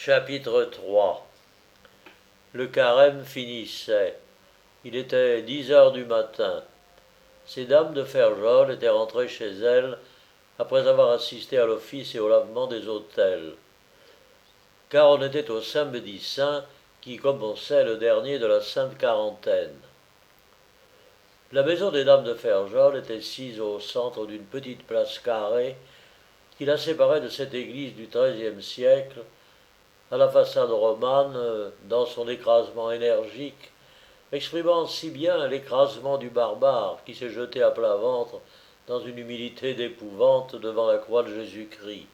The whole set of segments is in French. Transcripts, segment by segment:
Chapitre 3. Le carême finissait. Il était 10 heures du matin. Ces dames de Ferjol étaient rentrées chez elles après avoir assisté à l'office et au lavement des autels. Car on était au samedi saint qui commençait le dernier de la Sainte Quarantaine. La maison des dames de Ferjol était sise au centre d'une petite place carrée qui la séparait de cette église du XIIIe siècle, à la façade romane, dans son écrasement énergique, exprimant si bien l'écrasement du barbare qui s'est jeté à plat ventre dans une humilité d'épouvante devant la croix de Jésus-Christ.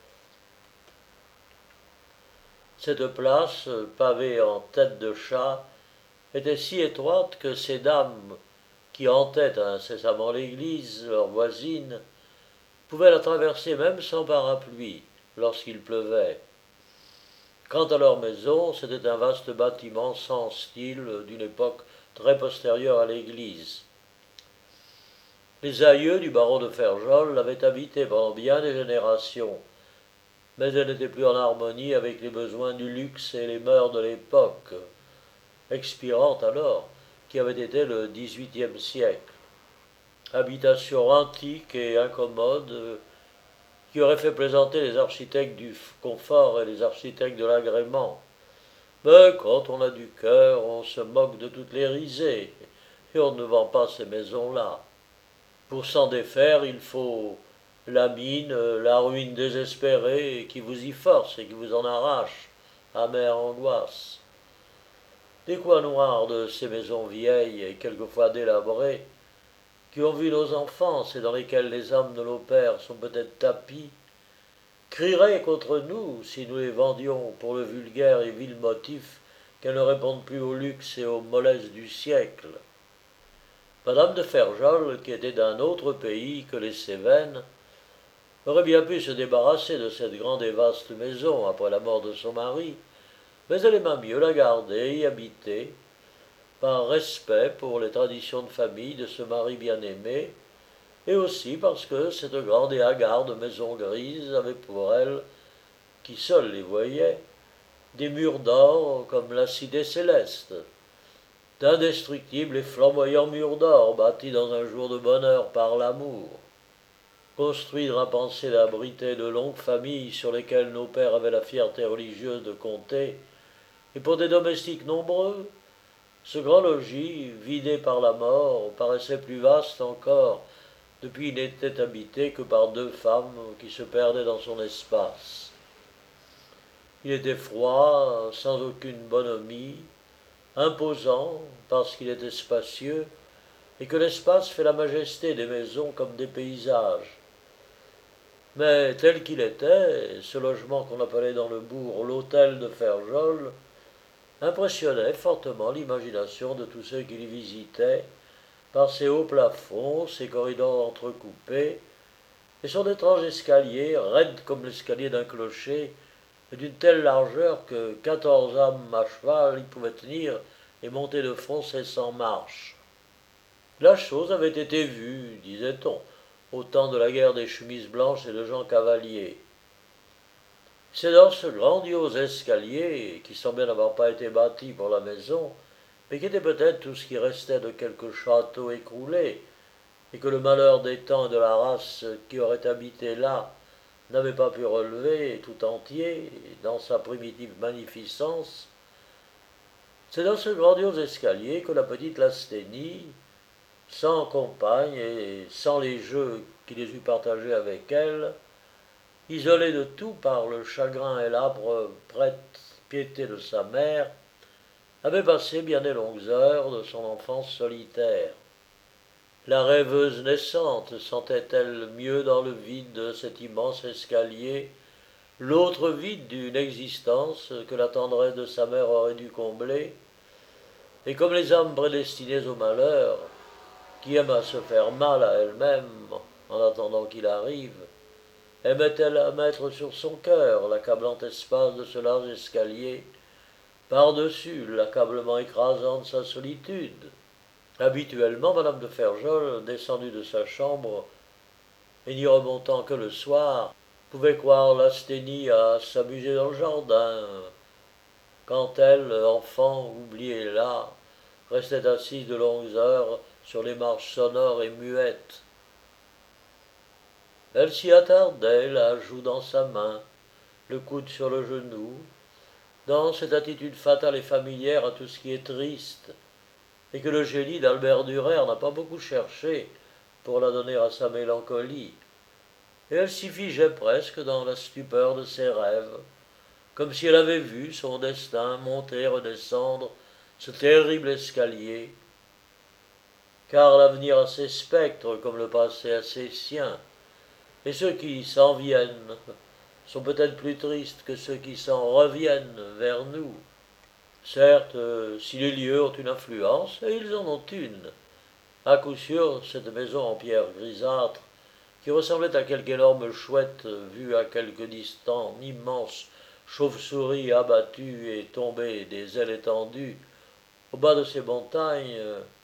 Cette place, pavée en tête de chat, était si étroite que ces dames, qui hantaient incessamment l'église, leurs voisines, pouvaient la traverser même sans parapluie, lorsqu'il pleuvait. Quant à leur maison, c'était un vaste bâtiment sans style d'une époque très postérieure à l'église. Les aïeux du baron de Ferjol l'avaient habitée pendant bien des générations, mais elle n'était plus en harmonie avec les besoins du luxe et les mœurs de l'époque, expirante alors, qui avait été le XVIIIe siècle. Habitation antique et incommode, qui aurait fait plaisanter les architectes du confort et les architectes de l'agrément. Mais quand on a du cœur, on se moque de toutes les risées, et on ne vend pas ces maisons-là. Pour s'en défaire, il faut la mine, la ruine désespérée qui vous y force et qui vous en arrache, amère angoisse. Des coins noirs de ces maisons vieilles et quelquefois délabrées, qui ont vu nos enfances et dans lesquelles les âmes de nos pères sont peut-être tapies, crieraient contre nous si nous les vendions pour le vulgaire et vil motif qu'elles ne répondent plus au luxe et aux mollesses du siècle. Madame de Ferjol, qui était d'un autre pays que les Cévennes, aurait bien pu se débarrasser de cette grande et vaste maison après la mort de son mari, mais elle aima mieux la garder et y habiter, par respect pour les traditions de famille de ce mari bien-aimé, et aussi parce que cette grande et hagarde maison grise avait pour elle, qui seule les voyait, des murs d'or comme la cité céleste, d'indestructibles et flamboyants murs d'or bâtis dans un jour de bonheur par l'amour, construits dans la pensée d'abriter de longues familles sur lesquelles nos pères avaient la fierté religieuse de compter, et pour des domestiques nombreux, ce grand logis, vidé par la mort, paraissait plus vaste encore, depuis il n'était habité que par deux femmes qui se perdaient dans son espace. Il était froid, sans aucune bonhomie, imposant, parce qu'il était spacieux, et que l'espace fait la majesté des maisons comme des paysages. Mais tel qu'il était, ce logement qu'on appelait dans le bourg l'hôtel de Ferjol, impressionnait fortement l'imagination de tous ceux qui l'y visitaient, par ses hauts plafonds, ses corridors entrecoupés, et son étrange escalier, raide comme l'escalier d'un clocher, et d'une telle largeur que 14 âmes à cheval y pouvaient tenir et monter de front ces 100 marches. La chose avait été vue, disait-on, au temps de la guerre des chemises blanches et de Jean Cavalier. C'est dans ce grandiose escalier, qui semblait n'avoir pas été bâti pour la maison, mais qui était peut-être tout ce qui restait de quelque château écroulé, et que le malheur des temps et de la race qui aurait habité là n'avait pas pu relever tout entier, dans sa primitive magnificence, c'est dans ce grandiose escalier que la petite Lasthénie, sans compagne et sans les jeux qui les eût partagés avec elle, isolée de tout par le chagrin et l'âpre piété de sa mère, avait passé bien des longues heures de son enfance solitaire. La rêveuse naissante sentait-elle mieux dans le vide de cet immense escalier l'autre vide d'une existence que la tendresse de sa mère aurait dû combler, et comme les âmes prédestinées au malheur, qui aiment à se faire mal à elles-mêmes en attendant qu'il arrive, aimait-elle à mettre sur son cœur l'accablant espace de ce large escalier, par-dessus l'accablement écrasant de sa solitude. Habituellement, madame de Ferjol, descendue de sa chambre, et n'y remontant que le soir, pouvait croire l'asthénie à s'amuser dans le jardin, quand elle, enfant, oubliée là, restait assise de longues heures sur les marches sonores et muettes. Elle s'y attardait, la joue dans sa main, le coude sur le genou, dans cette attitude fatale et familière à tout ce qui est triste, et que le génie d'Albert Dürer n'a pas beaucoup cherché pour la donner à sa mélancolie. Et elle s'y figeait presque dans la stupeur de ses rêves, comme si elle avait vu son destin monter et redescendre ce terrible escalier, car l'avenir a ses spectres comme le passé a ses siens, et ceux qui s'en viennent sont peut-être plus tristes que ceux qui s'en reviennent vers nous. Certes, si les lieux ont une influence, et ils en ont une, à coup sûr, cette maison en pierre grisâtre, qui ressemblait à quelque énorme chouette vue à quelque distance, immense chauve-souris abattue et tombée des ailes étendues, au bas de ces montagnes,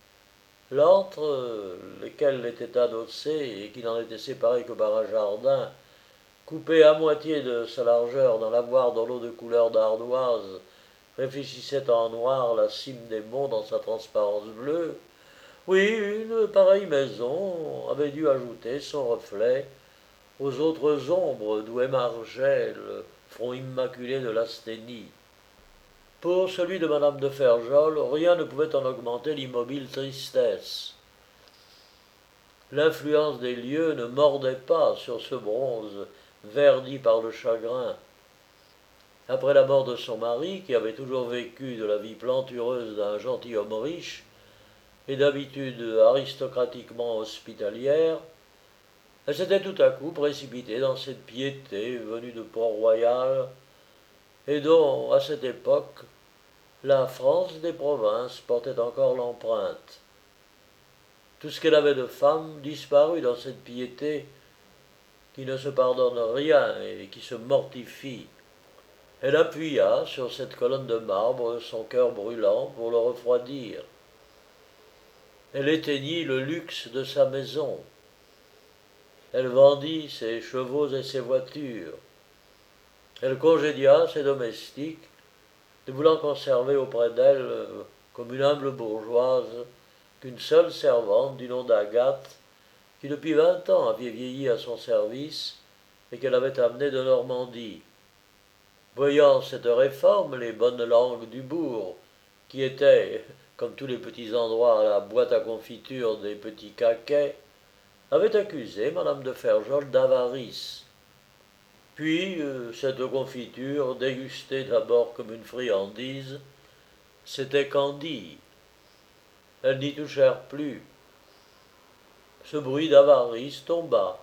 l'antre, lesquelles étaient adossées et qui n'en était séparé que par un jardin, coupé à moitié de sa largeur d'un lavoir dans l'eau de couleur d'ardoise, réfléchissait en noir la cime des monts dans sa transparence bleue. Oui, une pareille maison avait dû ajouter son reflet aux autres ombres d'où émargeait le front immaculé de l'Asthénie. Pour celui de madame de Ferjol, rien ne pouvait en augmenter l'immobile tristesse. L'influence des lieux ne mordait pas sur ce bronze verdi par le chagrin. Après la mort de son mari, qui avait toujours vécu de la vie plantureuse d'un gentilhomme riche et d'habitude aristocratiquement hospitalière, elle s'était tout à coup précipitée dans cette piété venue de Port-Royal et dont, à cette époque, la France des provinces portait encore l'empreinte. Tout ce qu'elle avait de femme disparut dans cette piété qui ne se pardonne rien et qui se mortifie. Elle appuya sur cette colonne de marbre son cœur brûlant pour le refroidir. Elle éteignit le luxe de sa maison. Elle vendit ses chevaux et ses voitures. Elle congédia ses domestiques, ne voulant conserver auprès d'elle, comme une humble bourgeoise, qu'une seule servante du nom d'Agathe, qui depuis 20 ans avait vieilli à son service et qu'elle avait amenée de Normandie. Voyant cette réforme, les bonnes langues du bourg, qui étaient, comme tous les petits endroits, à la boîte à confiture des petits caquets, avaient accusé madame de Ferjol d'avarice. Puis, cette confiture, dégustée d'abord comme une friandise, s'était candie. Elles n'y touchèrent plus. Ce bruit d'avarice tomba.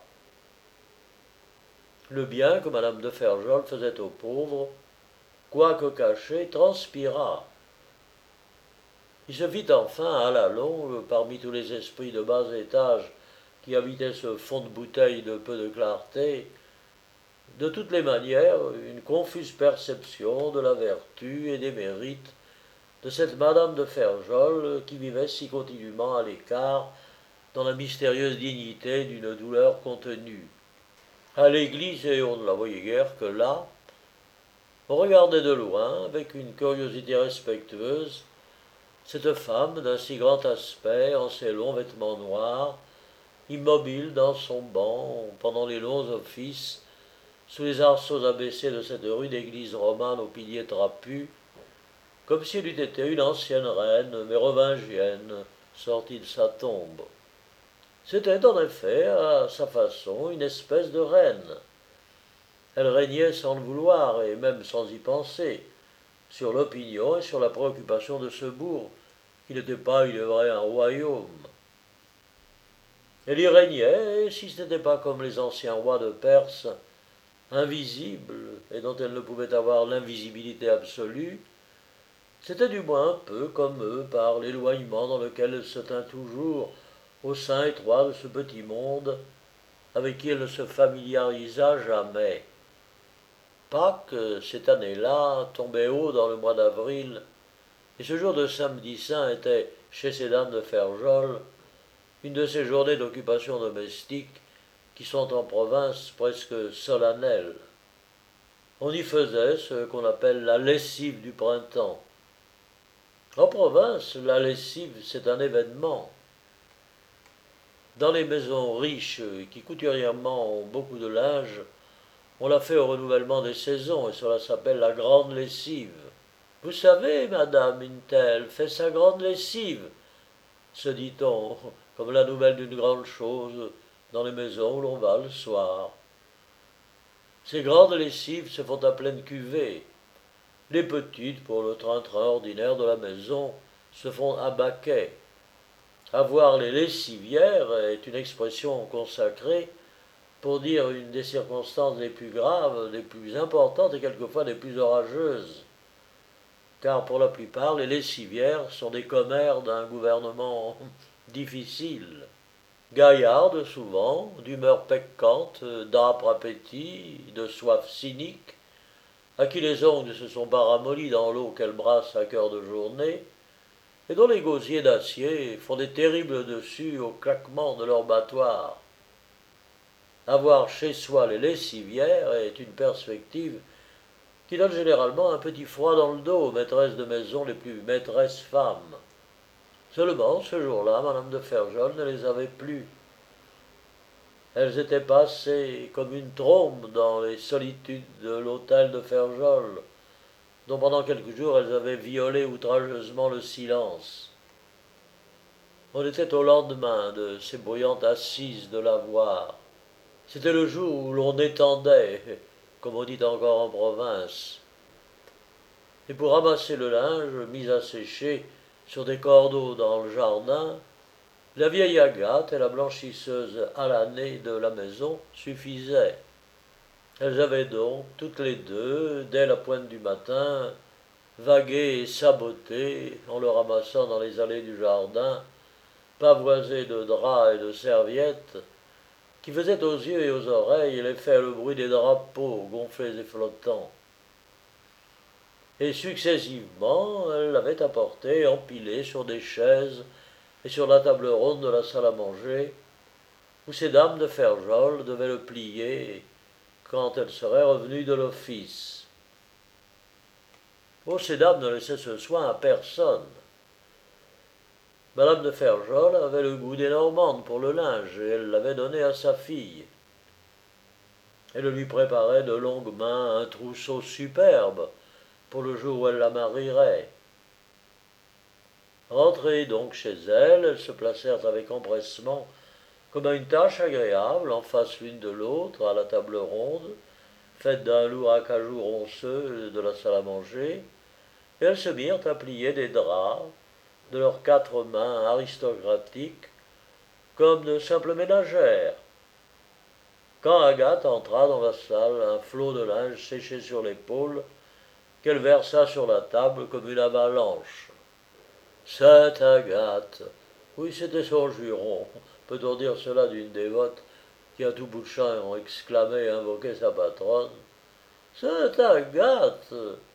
Le bien que madame de Ferjol faisait aux pauvres, quoique caché, transpira. Il se fit enfin, à la longue, parmi tous les esprits de bas étage qui habitaient ce fond de bouteille de peu de clarté, de toutes les manières, une confuse perception de la vertu et des mérites de cette madame de Ferjol qui vivait si continûment à l'écart dans la mystérieuse dignité d'une douleur contenue. À l'église, et on ne la voyait guère que là, on regardait de loin, avec une curiosité respectueuse, cette femme d'un si grand aspect, en ses longs vêtements noirs, immobile dans son banc, pendant les longs offices, sous les arceaux abaissés de cette rue d'église romane aux piliers trapus, comme si elle eût été une ancienne reine mérovingienne sortie de sa tombe. C'était en effet, à sa façon, une espèce de reine. Elle régnait sans le vouloir, et même sans y penser, sur l'opinion et sur la préoccupation de ce bourg, qui n'était pas, il est vrai, un royaume. Elle y régnait, et si ce n'était pas comme les anciens rois de Perse, invisible, et dont elle ne pouvait avoir l'invisibilité absolue, c'était du moins un peu comme eux par l'éloignement dans lequel elle se tint toujours au sein étroit de ce petit monde avec qui elle ne se familiarisa jamais. Pâques, cette année-là, tombait haut dans le mois d'avril, et ce jour de samedi saint était, chez ces dames de Ferjol, une de ces journées d'occupation domestique qui sont en province presque solennelles. On y faisait ce qu'on appelle la lessive du printemps. En province, la lessive, c'est un événement. Dans les maisons riches qui couturièrement ont beaucoup de linge, on l'a fait au renouvellement des saisons et cela s'appelle la grande lessive. Vous savez, madame, une telle fait sa grande lessive, se dit-on, comme la nouvelle d'une grande chose dans les maisons où l'on va le soir. Ces grandes lessives se font à pleine cuvée. Les petites, pour le train-train ordinaire de la maison, se font à baquet. Avoir les lessivières est une expression consacrée pour dire une des circonstances les plus graves, les plus importantes et quelquefois les plus orageuses. Car pour la plupart, les lessivières sont des commères d'un gouvernement difficile, gaillardes souvent, d'humeur peccante, d'âpre appétit, de soif cynique, à qui les ongles se sont pas ramollis dans l'eau qu'elles brassent à cœur de journée, et dont les gosiers d'acier font des terribles dessus au claquement de leurs battoirs. Avoir chez soi les lessivières est une perspective qui donne généralement un petit froid dans le dos aux maîtresses de maison les plus maîtresses femmes. Seulement, ce jour-là, madame de Ferjol ne les avait plus. Elles étaient passées comme une trombe dans les solitudes de l'hôtel de Ferjol, dont pendant quelques jours elles avaient violé outrageusement le silence. On était au lendemain de ces bruyantes assises de lavoir. C'était le jour où l'on étendait, comme on dit encore en province. Et pour ramasser le linge mis à sécher sur des cordeaux dans le jardin, la vieille Agathe et la blanchisseuse Alanée de la maison suffisaient. Elles avaient donc, toutes les deux, dès la pointe du matin, vagué et saboté en le ramassant dans les allées du jardin, pavoisé de draps et de serviettes, qui faisaient aux yeux et aux oreilles l'effet et le bruit des drapeaux gonflés et flottants. Et successivement, elle l'avait apporté, empilé sur des chaises et sur la table ronde de la salle à manger, où ces dames de Ferjol devaient le plier quand elles seraient revenues de l'office. Oh, ces dames ne laissaient ce soin à personne. Madame de Ferjol avait le goût des Normandes pour le linge, et elle l'avait donné à sa fille. Elle lui préparait de longues mains un trousseau superbe pour le jour où elle la marierait. Rentrées donc chez elle, elles se placèrent avec empressement, comme à une tâche agréable, en face l'une de l'autre, à la table ronde, faite d'un lourd acajou ronceux de la salle à manger, et elles se mirent à plier des draps de leurs 4 mains aristocratiques, comme de simples ménagères. Quand Agathe entra dans la salle, un flot de linge séché sur l'épaule, qu'elle versa sur la table comme une avalanche. Sainte Agathe! Oui, c'était son juron. Peut-on dire cela d'une dévote qui, à tout bout de champ, exclamait et invoquait sa patronne? Sainte Agathe!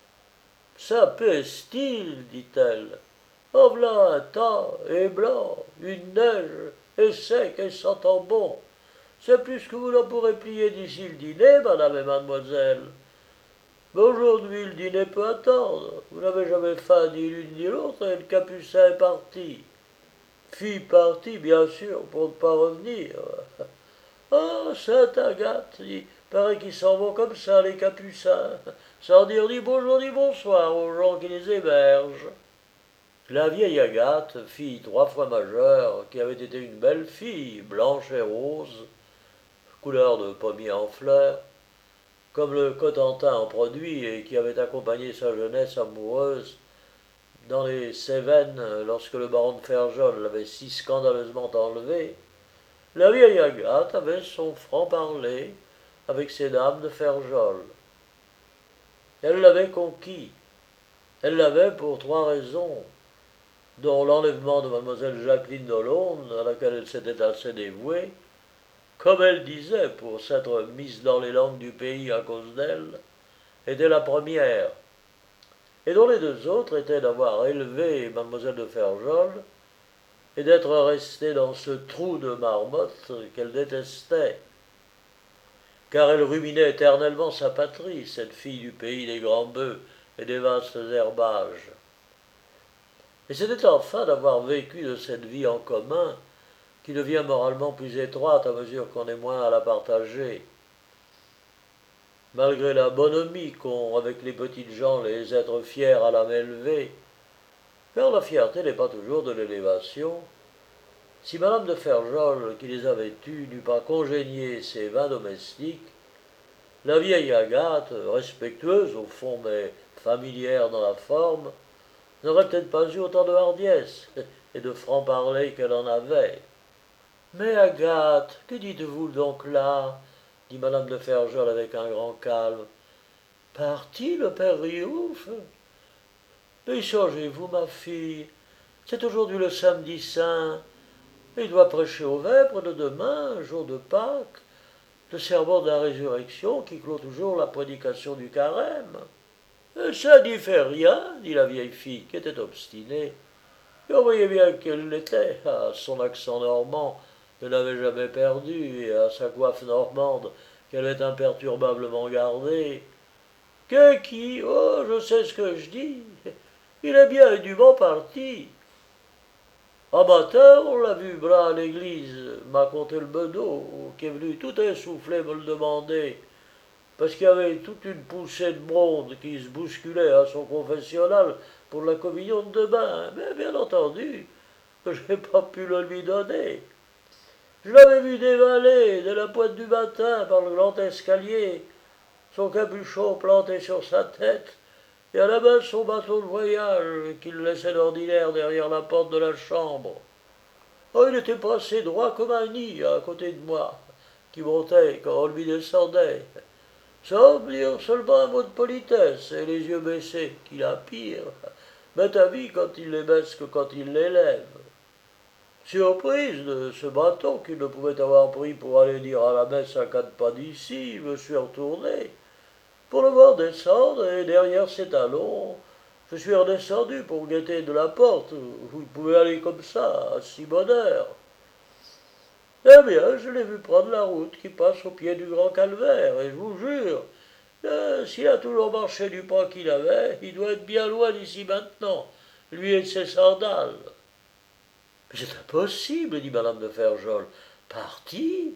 Sapristi, dit-elle. En v'là un temps, et blanc, une neige, et sec, et sentant bon. C'est plus que vous n'en pourrez plier d'ici le dîner, madame et mademoiselle. Mais aujourd'hui, le dîner peut attendre. Vous n'avez jamais faim ni l'une ni l'autre, et le capucin est parti. Fille partie, bien sûr, pour ne pas revenir. Ah, Sainte Agathe, il paraît qu'ils s'en vont comme ça, les capucins, sans dire ni bonjour ni bonsoir aux gens qui les hébergent. La vieille Agathe, fille 3 fois majeure, qui avait été une belle fille, blanche et rose, couleur de pommier en fleurs, comme le Cotentin en produit, et qui avait accompagné sa jeunesse amoureuse dans les Cévennes lorsque le baron de Ferjol l'avait si scandaleusement enlevé, la vieille Agathe avait son franc-parler avec ces dames de Ferjol. Elle l'avait conquis. Elle l'avait pour 3 raisons, dont l'enlèvement de mademoiselle Jacqueline d'Aulonne, à laquelle elle s'était assez dévouée, comme elle disait, pour s'être mise dans les langues du pays à cause d'elle, était la première, et dont les 2 autres étaient d'avoir élevé mademoiselle de Ferjol et d'être restée dans ce trou de marmotte qu'elle détestait. car elle ruminait éternellement sa patrie, cette fille du pays des grands bœufs et des vastes herbages. Et c'était enfin d'avoir vécu de cette vie en commun qui devient moralement plus étroite à mesure qu'on est moins à la partager. Malgré la bonhomie qu'ont avec les petites gens les êtres fiers à l'âme élevée, car la fierté n'est pas toujours de l'élévation, si madame de Ferjol, qui les avait eus, n'eût pas congénié ses vins domestiques, la vieille Agathe, respectueuse au fond mais familière dans la forme, n'aurait peut-être pas eu autant de hardiesse et de franc-parler qu'elle en avait. Mais Agathe, que dites-vous donc là dit madame de Ferjol avec un grand calme. Parti le père Riouf? Mais changez-vous, ma fille. C'est aujourd'hui le samedi saint. Il doit prêcher aux vêpres de demain, jour de Pâques, le serment de la résurrection qui clôt toujours la prédication du carême. Ça n'y fait rien, dit la vieille fille, qui était obstinée. Et on voyait bien qu'elle l'était, à son accent normand qu'elle n'avait jamais perdu, et à sa coiffe normande qu'elle avait imperturbablement gardée. Que qui? Oh, je sais ce que je dis. Il est bien et dûment parti. Un matin, on l'a vu bras à l'église, m'a conté le bedeau, qui est venu tout essoufflé me le demander, parce qu'il y avait toute une poussée de monde qui se bousculait à son confessionnal pour la communion de demain. Mais bien entendu, que je n'ai pas pu le lui donner. Je l'avais vu dévaler dès la pointe du matin par le grand escalier, son capuchon planté sur sa tête, et à la main son bâton de voyage qu'il laissait d'ordinaire derrière la porte de la chambre. Oh, il était passé droit comme un nid à côté de moi, qui montait quand on lui descendait, sans me dire seulement un mot de politesse et les yeux baissés, qu'il a pire, mais à vie quand il les baisse que quand il les lève. Surprise de ce bâton qu'il ne pouvait avoir pris pour aller dire à la messe à 4 pas d'ici, je me suis retourné pour le voir descendre, et derrière ses talons, je suis redescendu pour guetter de la porte où il pouvait aller comme ça, à si bonne heure. Eh bien, je l'ai vu prendre la route qui passe au pied du grand calvaire, et je vous jure, s'il a toujours marché du pas qu'il avait, il doit être bien loin d'ici maintenant, lui et ses sandales. Mais c'est impossible, dit madame de Ferjol. Parti?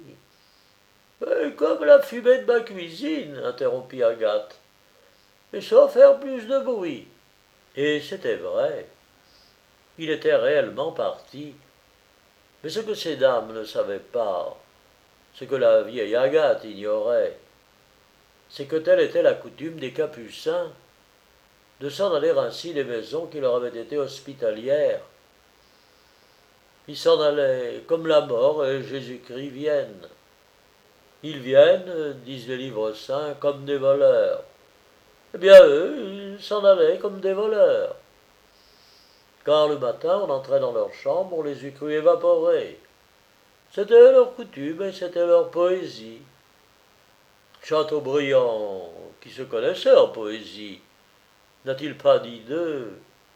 Comme la fumée de ma cuisine, interrompit Agathe, mais sans faire plus de bruit. Et c'était vrai. Il était réellement parti. Mais ce que ces dames ne savaient pas, ce que la vieille Agathe ignorait, c'est que telle était la coutume des Capucins de s'en aller ainsi des maisons qui leur avaient été hospitalières. Ils s'en allaient comme la mort et Jésus-Christ viennent. Ils viennent, disent les livres saints, comme des voleurs. Eh bien, eux, ils s'en allaient comme des voleurs. Quand le matin on entrait dans leur chambre, on les eût crus évaporés. C'était leur coutume et c'était leur poésie. Chateaubriand, qui se connaissait en poésie, n'a-t-il pas dit d'eux?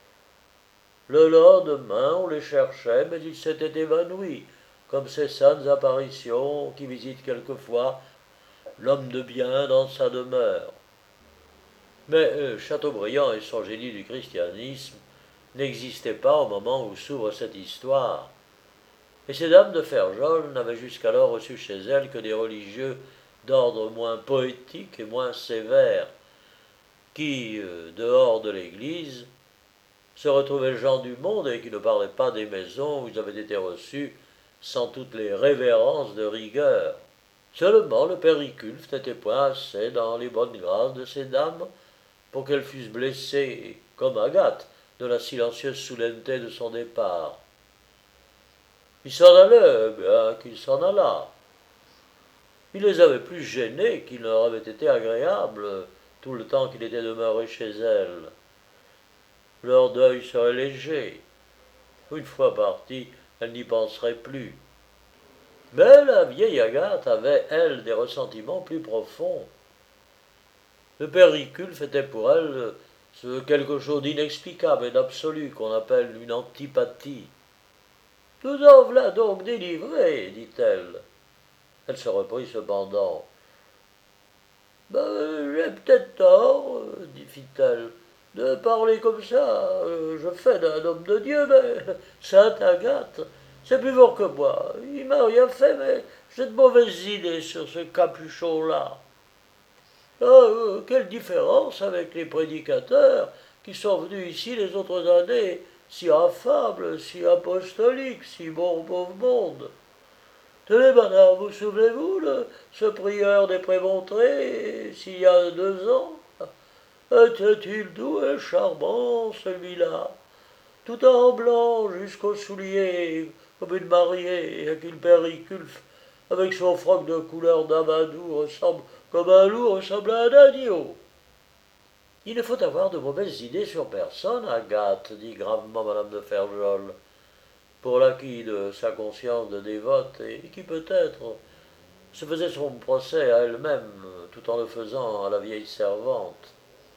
Le lendemain, on les cherchait, mais ils s'étaient évanouis, comme ces saintes apparitions qui visitent quelquefois l'homme de bien dans sa demeure. Mais Chateaubriand et son génie du christianisme n'existaient pas au moment où s'ouvre cette histoire. Et ces dames de Ferjol n'avaient jusqu'alors reçu chez elles que des religieux d'ordre moins poétique et moins sévère, qui, dehors de l'église, se retrouvaient gens du monde et qui ne parlaient pas des maisons où ils avaient été reçus sans toutes les révérences de rigueur. Seulement le père Riculf n'était point assez dans les bonnes grâces de ces dames pour qu'elles fussent blessées, comme Agathe, de la silencieuse solennité de son départ. Il s'en allait, bien qu'il s'en allât. Il les avait plus gênées qu'il ne leur avait été agréable tout le temps qu'il était demeuré chez elles. Leur deuil serait léger. Une fois partie, elles n'y penseraient plus. Mais la vieille Agathe avait, elle, des ressentiments plus profonds. Le père Riculf était pour elle quelque chose d'inexplicable et d'absolu qu'on appelle une antipathie. Nous en voilà donc délivrés, dit-elle. Elle se reprit cependant. J'ai peut-être tort, fit-elle, de parler comme ça. Je fais d'un homme de Dieu, mais Sainte Agathe, c'est plus fort que moi. Il m'a rien fait, mais j'ai de mauvaises idées sur ce capuchon-là. Quelle différence avec les prédicateurs qui sont venus ici les autres années, si affables, si apostoliques, si bons au monde. Tenez, madame, vous souvenez-vous de ce prieur des Prémontrés, s'il y a 2 ans? Était-il doux et charmant, celui-là, tout en blanc jusqu'aux souliers, comme une mariée, avec une péricule, avec son froc de couleur d'amadou, ressemble comme un loup ressemble à un agneau. Il ne faut avoir de mauvaises idées sur personne, Agathe, dit gravement madame de Ferjol, pour l'acquis de sa conscience de dévote, et qui peut-être se faisait son procès à elle-même, tout en le faisant à la vieille servante.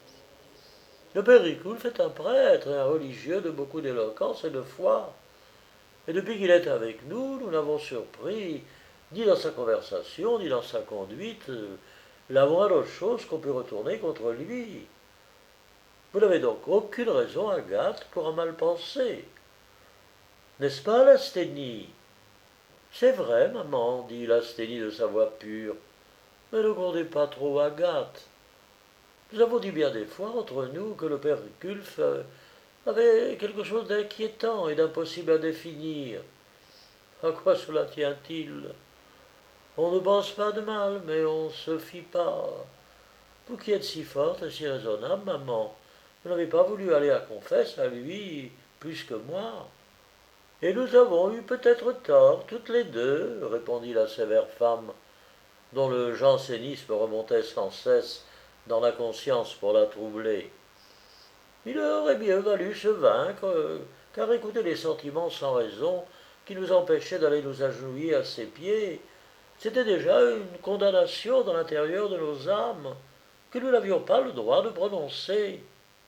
Le Péricule fait un prêtre et un religieux de beaucoup d'éloquence et de foi, et depuis qu'il est avec nous, nous n'avons surpris, ni dans sa conversation, ni dans sa conduite, la moindre chose qu'on peut retourner contre lui. Vous n'avez donc aucune raison, Agathe, pour en mal penser. N'est-ce pas, l'asthénie? C'est vrai, maman, dit l'asthénie de sa voix pure. Mais ne grondez pas trop, Agathe. Nous avons dit bien des fois entre nous que le père Gulf avait quelque chose d'inquiétant et d'impossible à définir. À quoi cela tient-il? On ne pense pas de mal, mais on ne se fie pas. Vous qui êtes si forte et si raisonnable, maman, vous n'avez pas voulu aller à confesse à lui plus que moi. Et nous avons eu peut-être tort, toutes les deux, répondit la sévère femme, dont le jansénisme remontait sans cesse dans la conscience pour la troubler. Il aurait bien valu se vaincre, car écouter les sentiments sans raison qui nous empêchaient d'aller nous agenouiller à ses pieds, c'était déjà une condamnation dans l'intérieur de nos âmes que nous n'avions pas le droit de prononcer.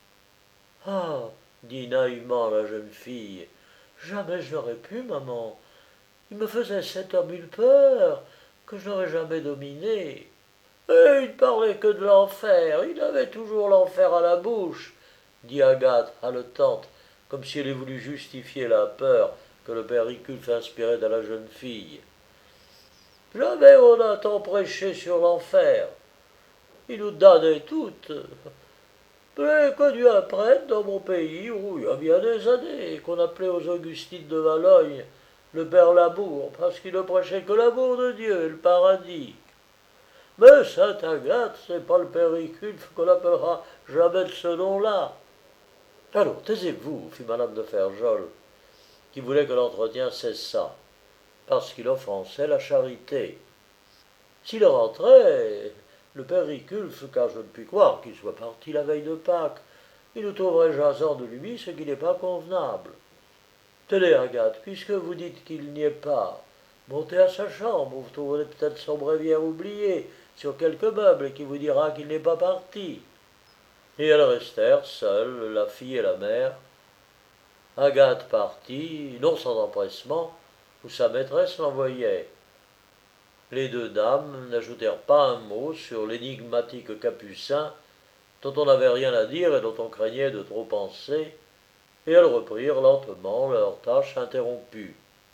Ah, dit naïvement la jeune fille, jamais je n'aurais pu, maman. Il me faisait cet homme une peur que je n'aurais jamais dominée. Et il ne parlait que de l'enfer, il avait toujours l'enfer à la bouche, dit Agathe, haletante, comme si elle eût voulu justifier la peur que le péricule inspirait à la jeune fille. Jamais on n'a tant prêché sur l'enfer. Il nous damnait toutes. J'ai connu un prêtre dans mon pays, où il y a bien des années, qu'on appelait aux Augustines de Valogne le père Labour, parce qu'il ne prêchait que l'amour de Dieu et le paradis. Mais Sainte Agathe, c'est pas le péricule qu'on appellera jamais de ce nom-là. Allons, taisez-vous, fit madame de Ferjol, qui voulait que l'entretien cessât, parce qu'il offensait la charité. S'il rentrait, le péricule, car je ne puis croire qu'il soit parti la veille de Pâques, il nous trouverait jasant de lui, ce qui n'est pas convenable. Tenez, Agathe, puisque vous dites qu'il n'y est pas, montez à sa chambre, vous trouverez peut-être son bréviaire oublié sur quelque meuble et qui vous dira qu'il n'est pas parti. Et elles restèrent seules, la fille et la mère. Agathe partit, non sans empressement, où sa maîtresse l'envoyait. Les deux dames n'ajoutèrent pas un mot sur l'énigmatique capucin, dont on n'avait rien à dire et dont on craignait de trop penser, et elles reprirent lentement leur tâche interrompue.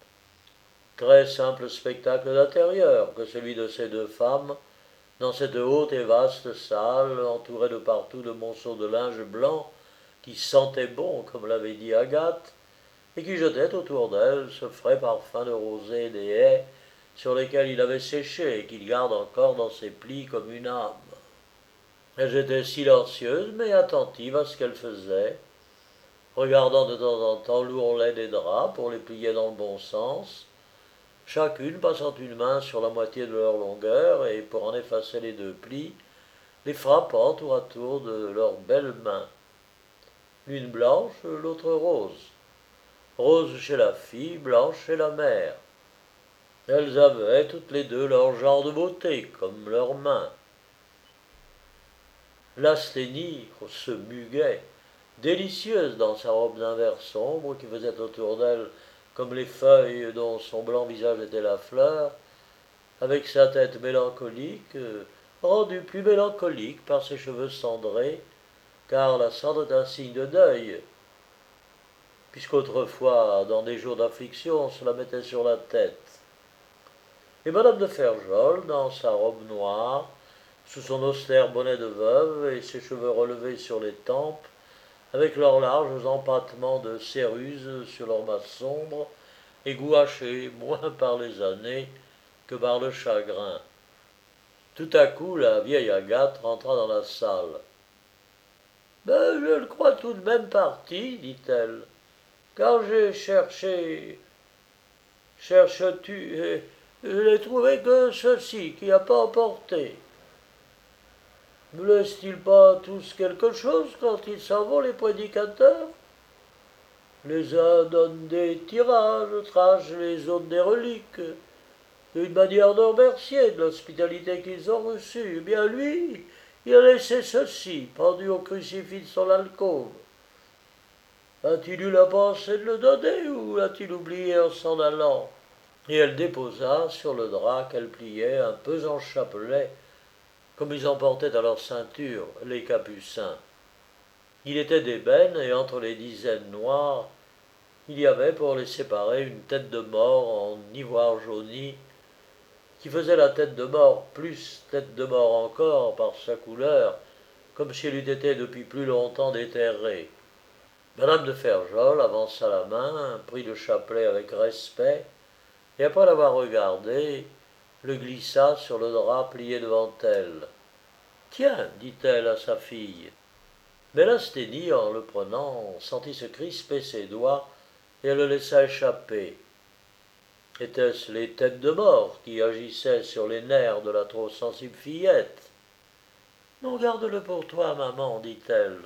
Très simple spectacle d'intérieur que celui de ces deux femmes, dans cette haute et vaste salle, entourée de partout de monceaux de linge blanc, qui sentait bon, comme l'avait dit Agathe, et qui jetait autour d'elle ce frais parfum de rosée des haies sur lesquels il avait séché et qu'il garde encore dans ses plis comme une âme. Elles étaient silencieuses mais attentives à ce qu'elles faisaient, regardant de temps en temps l'ourlet des draps pour les plier dans le bon sens, chacune passant une main sur la moitié de leur longueur et, pour en effacer les deux plis, les frappant tour à tour de leurs belles mains. L'une blanche, l'autre rose. Rose chez la fille, blanche chez la mère. Elles avaient toutes les deux leur genre de beauté, comme leurs mains. L'asthénie se muguait, délicieuse dans sa robe d'un vert sombre qui faisait autour d'elle comme les feuilles dont son blanc visage était la fleur, avec sa tête mélancolique, rendu plus mélancolique par ses cheveux cendrés, car la cendre est un signe de deuil, puisqu'autrefois, dans des jours d'affliction, on se la mettait sur la tête. Et madame de Ferjol, dans sa robe noire, sous son austère bonnet de veuve et ses cheveux relevés sur les tempes, avec leurs larges empattements de céruse sur leurs masses sombres, et gouachés moins par les années que par le chagrin. Tout à coup, la vieille Agathe rentra dans la salle. Ben, je le crois tout de même parti, dit-elle, car j'ai cherché. Cherches-tu je n'ai trouvé que ceci qui n'a pas emporté. Ne laissent-ils pas tous quelque chose quand ils s'en vont, les prédicateurs? Les uns donnent des tirages, trachent les autres des reliques. Une manière de remercier de l'hospitalité qu'ils ont reçue. Eh bien lui, il a laissé ceci, pendu au crucifix de son alcôve. A-t-il eu la pensée de le donner ou l'a-t-il oublié en s'en allant? Et elle déposa sur le drap qu'elle pliait un pesant chapelet, comme ils en portaient à leur ceinture les capucins. Il était d'ébène, et entre les dizaines noires, il y avait pour les séparer une tête de mort en ivoire jauni, qui faisait la tête de mort plus tête de mort encore par sa couleur, comme si elle eût été depuis plus longtemps déterrée. Madame de Ferjol avança la main, prit le chapelet avec respect, et après l'avoir regardé, le glissa sur le drap plié devant elle. Tiens, dit-elle à sa fille. Mais l'Asthénie, en le prenant, sentit se crisper ses doigts, et elle le laissa échapper. Étaient-ce les têtes de mort qui agissaient sur les nerfs de la trop sensible fillette? Non, garde-le pour toi, maman, dit-elle.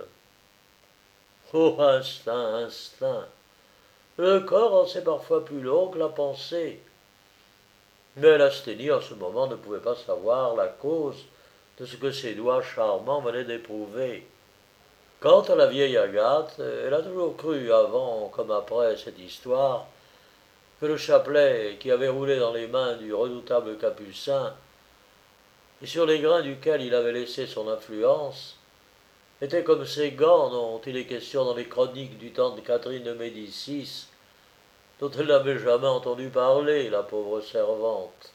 Oh, instinct, instinct. Le corps en sait parfois plus long que la pensée. Mais l'Asthénie, en ce moment, ne pouvait pas savoir la cause de ce que ses doigts charmants venaient d'éprouver. Quant à la vieille Agathe, elle a toujours cru, avant comme après cette histoire, que le chapelet qui avait roulé dans les mains du redoutable Capucin, et sur les grains duquel il avait laissé son influence, était comme ces gants dont il est question dans les chroniques du temps de Catherine de Médicis, dont elle n'avait jamais entendu parler, la pauvre servante.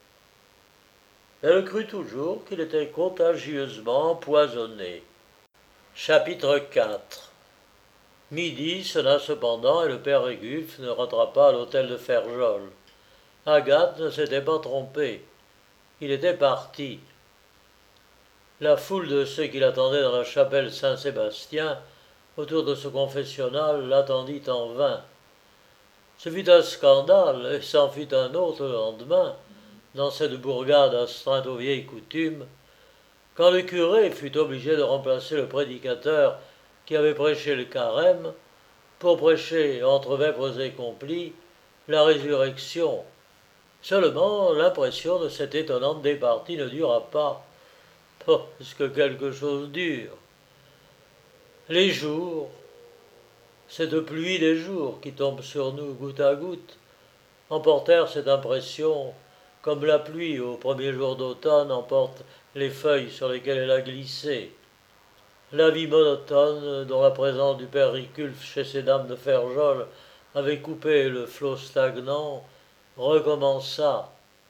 Elle crut toujours qu'il était contagieusement empoisonné. Chapitre 4. Midi sonna cependant et le père Régulf ne rentra pas à l'hôtel de Ferjol. Agathe ne s'était pas trompée. Il était parti. La foule de ceux qui l'attendaient dans la chapelle Saint-Sébastien, autour de ce confessionnal, l'attendit en vain. Ce fut un scandale, et c'en fut un autre le lendemain, dans cette bourgade astreinte aux vieilles coutumes, quand le curé fut obligé de remplacer le prédicateur qui avait prêché le carême pour prêcher, entre vêpres et complis, la résurrection. Seulement, l'impression de cette étonnante départie ne dura pas. Oh, est-ce que quelque chose dure? Les jours, cette pluie des jours qui tombe sur nous goutte à goutte, emportèrent cette impression comme la pluie au premier jour d'automne emporte les feuilles sur lesquelles elle a glissé. La vie monotone, dont la présence du père Riculf chez ces dames de Ferjol avait coupé le flot stagnant, recommença.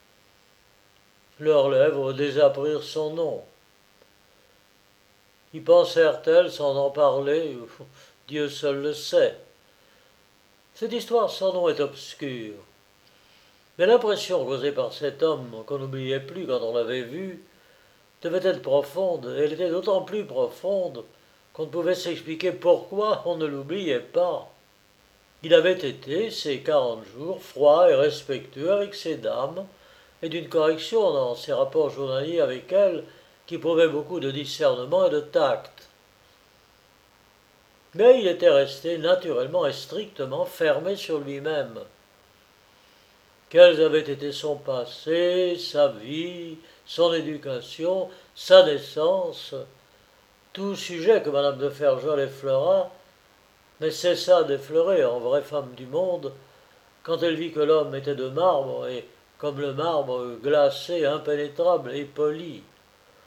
Leurs lèvres désapprirent son nom. Y pensèrent-elles sans en parler? Dieu seul le sait. Cette histoire sans nom est obscure. Mais l'impression causée par cet homme, qu'on n'oubliait plus quand on l'avait vu, devait être profonde, et elle était d'autant plus profonde qu'on ne pouvait s'expliquer pourquoi on ne l'oubliait pas. Il avait été, ces 40 jours, froid et respectueux avec ces dames, et d'une correction dans ses rapports journaliers avec elles qui prouvait beaucoup de discernement et de tact. Mais il était resté naturellement et strictement fermé sur lui-même. Quels avaient été son passé, sa vie, son éducation, sa naissance, tout sujet que madame de Ferjol effleura, mais cessa d'effleurer en vraie femme du monde, quand elle vit que l'homme était de marbre, et comme le marbre glacé, impénétrable et poli.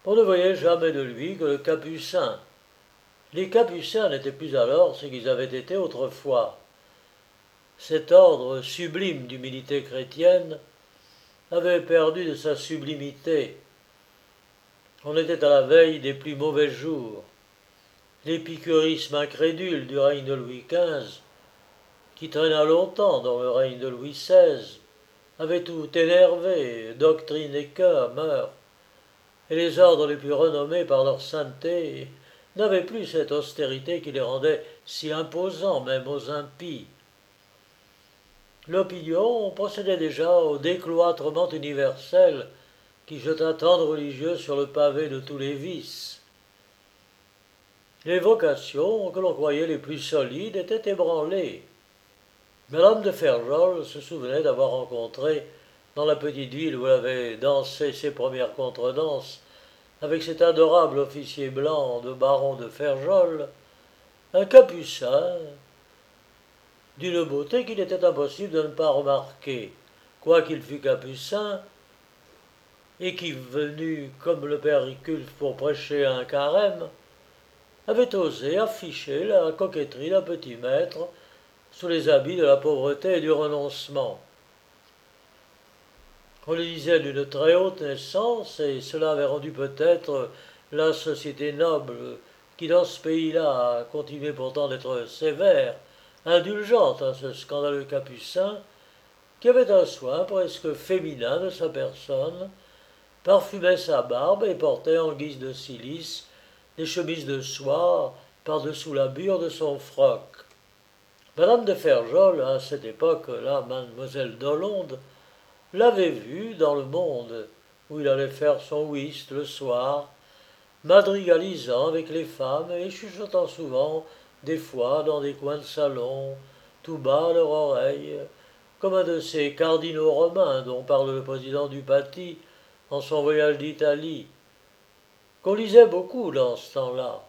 On ne voyait jamais de lui que le capucin. Les capucins n'étaient plus alors ce qu'ils avaient été autrefois. Cet ordre sublime d'humilité chrétienne avait perdu de sa sublimité. On était à la veille des plus mauvais jours. L'épicurisme incrédule du règne de Louis XV, qui traîna longtemps dans le règne de Louis XVI, avait tout énervé, doctrine et cœur, mœurs, et les ordres les plus renommés par leur sainteté n'avaient plus cette austérité qui les rendait si imposants même aux impies. L'opinion procédait déjà au décloîtrement universel qui jeta tant de religieux sur le pavé de tous les vices. Les vocations, que l'on croyait les plus solides, étaient ébranlées. Madame de Ferjol se souvenait d'avoir rencontré, dans la petite ville où elle avait dansé ses premières contredanses, avec cet adorable officier blanc de baron de Ferjol, un capucin d'une beauté qu'il était impossible de ne pas remarquer, quoiqu'il fût capucin, et qui, venu comme le père Riculf pour prêcher un carême, avait osé afficher la coquetterie d'un petit maître sous les habits de la pauvreté et du renoncement. On le disait d'une très haute naissance, et cela avait rendu peut-être la société noble, qui dans ce pays-là a continué pourtant d'être sévère, indulgente à ce scandaleux capucin, qui avait un soin presque féminin de sa personne, parfumait sa barbe et portait en guise de cilice des chemises de soie par-dessous la bure de son froc. Madame de Ferjol, à cette époque-là, mademoiselle d'Hollande, l'avait vu dans le monde, où il allait faire son whist le soir, madrigalisant avec les femmes et chuchotant souvent, des fois dans des coins de salon, tout bas à leur oreille, comme un de ces cardinaux romains dont parle le président du Paty en son voyage d'Italie, qu'on lisait beaucoup dans ce temps-là.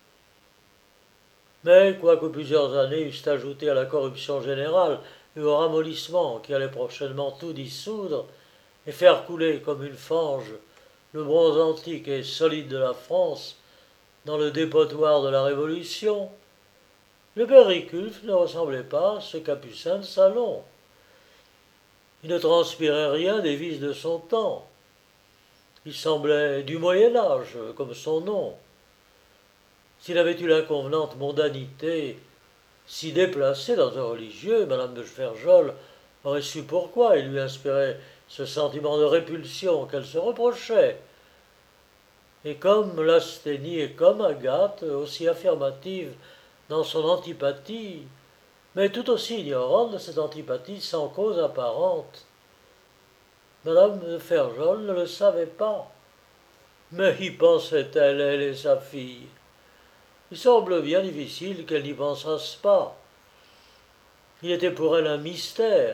Mais, quoique plusieurs années eussent ajouté à la corruption générale et au ramollissement qui allait prochainement tout dissoudre et faire couler comme une fange le bronze antique et solide de la France dans le dépotoir de la Révolution, le père Riculf ne ressemblait pas à ce capucin de salon. Il ne transpirait rien des vices de son temps. Il semblait du Moyen-Âge, comme son nom. S'il avait eu l'inconvenante mondanité si déplacée dans un religieux, madame de Ferjol aurait su pourquoi il lui inspirait ce sentiment de répulsion qu'elle se reprochait. Et comme l'Asthénie et comme Agathe, aussi affirmative dans son antipathie, mais tout aussi ignorante de cette antipathie sans cause apparente. Madame de Ferjol ne le savait pas. Mais y pensait-elle, elle et sa fille? Il semble bien difficile qu'elle n'y pensasse pas. Il était pour elle un mystère.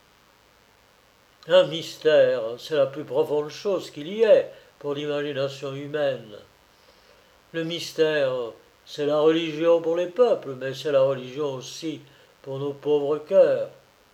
Un mystère, c'est la plus profonde chose qu'il y ait pour l'imagination humaine. Le mystère, c'est la religion pour les peuples, mais c'est la religion aussi pour nos pauvres cœurs.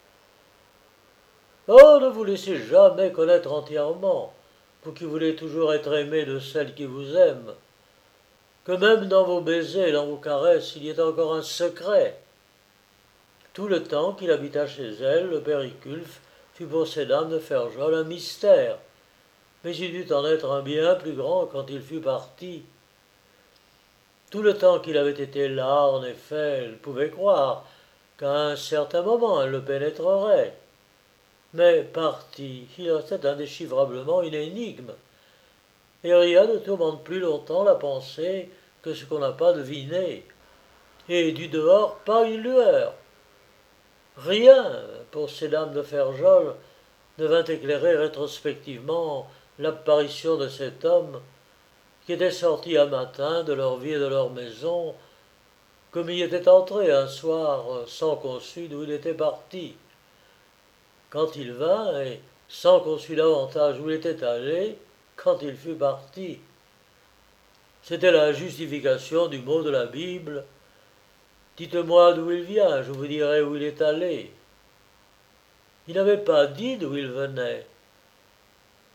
Oh, ne vous laissez jamais connaître entièrement, vous qui voulez toujours être aimé de celle qui vous aime, que même dans vos baisers et dans vos caresses, il y ait encore un secret. Tout le temps qu'il habita chez elle, le père Riculf fut pour ces dames de Ferjol un mystère, mais il dut en être un bien plus grand quand il fut parti. Tout le temps qu'il avait été là, en effet, elle pouvait croire qu'à un certain moment elle le pénétrerait. Mais parti, il restait indéchiffrablement une énigme, et rien ne tourmente plus longtemps la pensée que ce qu'on n'a pas deviné, et du dehors pas une lueur. Rien, pour ces dames de Ferjol, ne vint éclairer rétrospectivement l'apparition de cet homme qui était sorti un matin de leur vie et de leur maison, comme il était entré un soir sans qu'on sût d'où il était parti. Quand il vint, et sans qu'on sût davantage où il était allé, quand il fut parti. C'était la justification du mot de la Bible. Dites-moi d'où il vient, je vous dirai où il est allé. Il n'avait pas dit d'où il venait.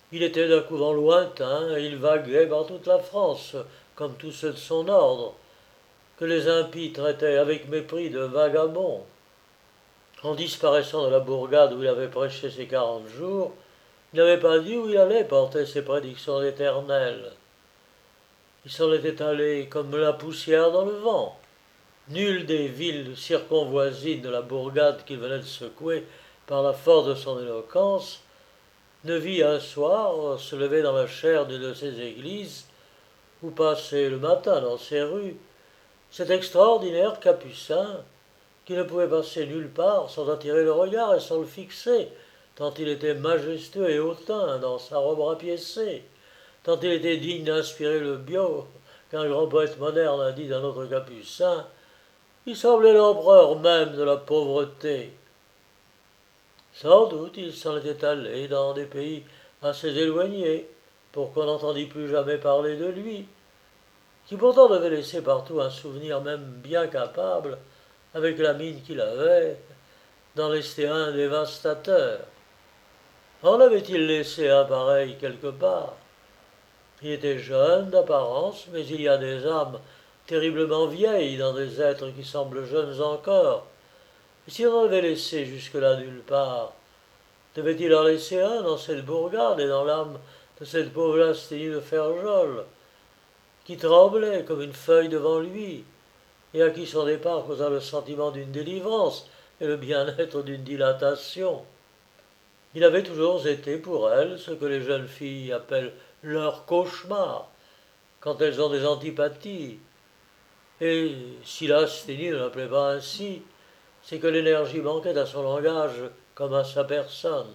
Il était d'un couvent lointain, et il vaguait par toute la France, comme tous ceux de son ordre, que les impies traitaient avec mépris de vagabonds. En disparaissant de la bourgade où il avait prêché ses 40 jours, il n'avait pas dit où il allait porter ses prédictions éternelles. Il s'en était allé comme la poussière dans le vent. Nulle des villes circonvoisines de la bourgade qu'il venait de secouer par la force de son éloquence ne vit un soir se lever dans la chaire d'une de ses églises ou passer le matin dans ses rues cet extraordinaire capucin qui ne pouvait passer nulle part sans attirer le regard et sans le fixer, tant il était majestueux et hautain dans sa robe rapiécée, tant il était digne d'inspirer le bio qu'un grand poète moderne a dit d'un autre capucin. Il semblait l'empereur même de la pauvreté. Sans doute il s'en était allé dans des pays assez éloignés pour qu'on n'entendît plus jamais parler de lui, qui pourtant devait laisser partout un souvenir même bien capable, avec la mine qu'il avait, d'en laisser un dévastateur. En avait-il laissé un pareil quelque part? Il était jeune d'apparence, mais il y a des âmes terriblement vieilles dans des êtres qui semblent jeunes encore. Et s'il en avait laissé jusque-là nulle part, devait-il en laisser un dans cette bourgade et dans l'âme de cette pauvre Lasthénie de Ferjol, qui tremblait comme une feuille devant lui, et à qui son départ causa le sentiment d'une délivrance et le bien-être d'une dilatation. Il avait toujours été pour elle ce que les jeunes filles appellent leur cauchemar, quand elles ont des antipathies. Et si l'asthénie ne l'appelait pas ainsi, c'est que l'énergie manquait à son langage comme à sa personne.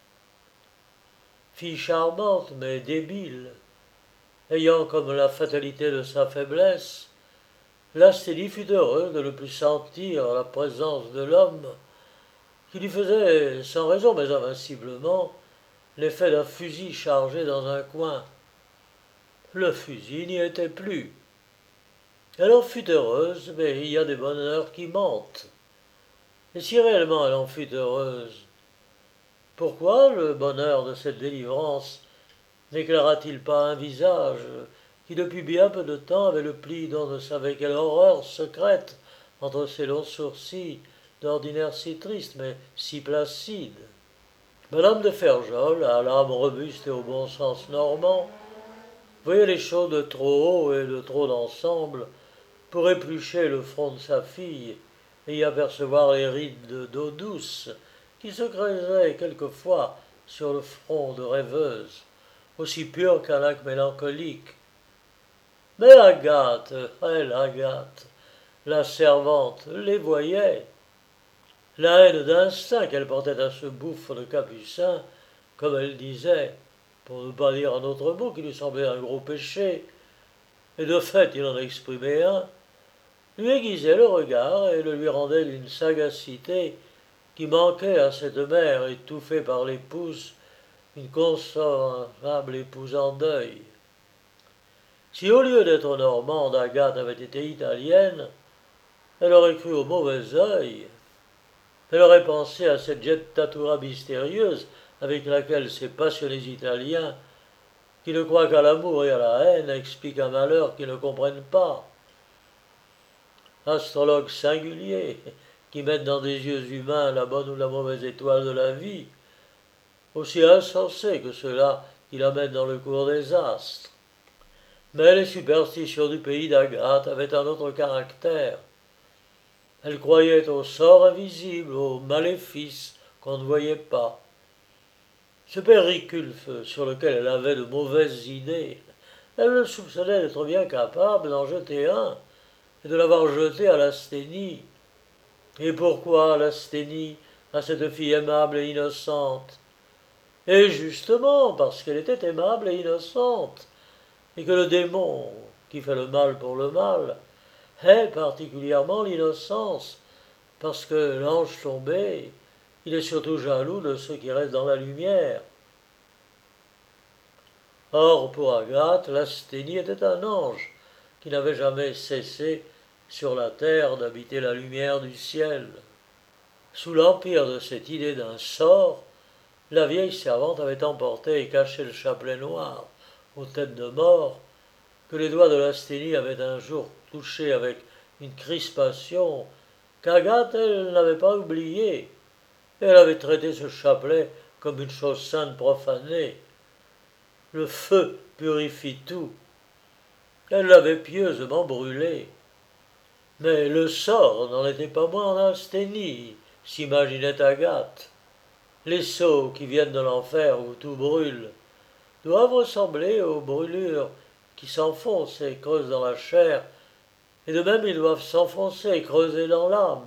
Fille charmante mais débile, ayant comme la fatalité de sa faiblesse, l'asthénie fut heureuse de ne plus sentir la présence de l'homme qui lui faisait, sans raison mais invinciblement, l'effet d'un fusil chargé dans un coin. Le fusil n'y était plus. Elle en fut heureuse, mais il y a des bonheurs qui mentent. Et si réellement elle en fut heureuse, pourquoi le bonheur de cette délivrance n'éclaira-t-il pas un visage qui depuis bien peu de temps avait le pli d'on ne savait quelle horreur secrète entre ses longs sourcils, d'ordinaire si tristes mais si placides? Madame de Ferjol, à l'âme robuste et au bon sens normand, voyait les choses de trop haut et de trop d'ensemble pour éplucher le front de sa fille et y apercevoir les rides d'eau douce qui se creusaient quelquefois sur le front de rêveuse, aussi pur qu'un lac mélancolique. Mais Agathe, elle, Agathe, la servante, les voyait. La haine d'instinct qu'elle portait à ce bouffon de capucin, comme elle disait, pour ne pas dire un autre mot qui lui semblait un gros péché, et de fait il en exprimait un, lui aiguisait le regard et le lui rendait d'une sagacité qui manquait à cette mère étouffée par l'épouse, une consolable épouse en deuil. Si au lieu d'être normande, Agathe avait été italienne, elle aurait cru au mauvais œil. Elle aurait pensé à cette jettatura mystérieuse avec laquelle ces passionnés italiens, qui ne croient qu'à l'amour et à la haine, expliquent un malheur qu'ils ne comprennent pas. Astrologues singuliers, qui mettent dans des yeux humains la bonne ou la mauvaise étoile de la vie, aussi insensés que ceux-là qui la mettent dans le cours des astres. Mais les superstitions du pays d'Agathe avaient un autre caractère. Elle croyait au sort invisible, aux maléfices qu'on ne voyait pas. Ce périculfe sur lequel elle avait de mauvaises idées, elle le soupçonnait d'être bien capable d'en jeter un, et de l'avoir jeté à l'asthénie. Et pourquoi l'asthénie, à cette fille aimable et innocente? Et justement parce qu'elle était aimable et innocente, et que le démon, qui fait le mal pour le mal, hait particulièrement l'innocence, parce que l'ange tombé, il est surtout jaloux de ceux qui restent dans la lumière. Or, pour Agathe, l'asthénie était un ange qui n'avait jamais cessé sur la terre d'habiter la lumière du ciel. Sous l'empire de cette idée d'un sort, La vieille servante avait emporté et caché le chapelet noir aux têtes de mort que les doigts de Lasthénie avaient un jour touché avec une crispation qu'Agathe, elle, n'avait pas oublié. Et elle avait traité ce chapelet comme une chose sainte profanée. Le feu purifie tout. Elle l'avait pieusement brûlé. Mais le sort n'en était pas moins en Asthénie, s'imaginait Agathe. Les sots qui viennent de l'enfer où tout brûle doivent ressembler aux brûlures qui s'enfoncent et creusent dans la chair, et de même ils doivent s'enfoncer et creuser dans l'âme.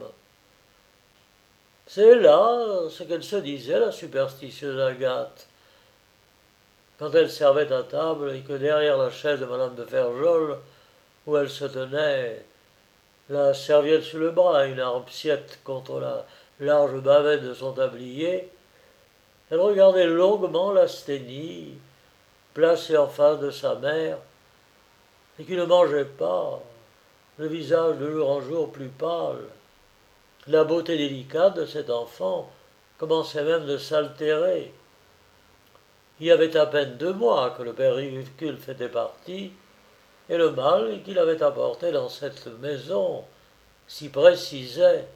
C'est là ce qu'elle se disait, la superstitieuse Agathe, quand elle servait à table et que derrière la chaise de madame de Ferjol, où elle se tenait, la serviette sous le bras et une harpsiette contre la large bavette de son tablier, elle regardait longuement l'Asthénie, placée en face de sa mère, et qui ne mangeait pas, le visage de jour en jour plus pâle. La beauté délicate de cet enfant commençait même de s'altérer. Il y avait à peine 2 mois que le père ridicule faisait partie, et le mal qu'il avait apporté dans cette maison s'y précisait.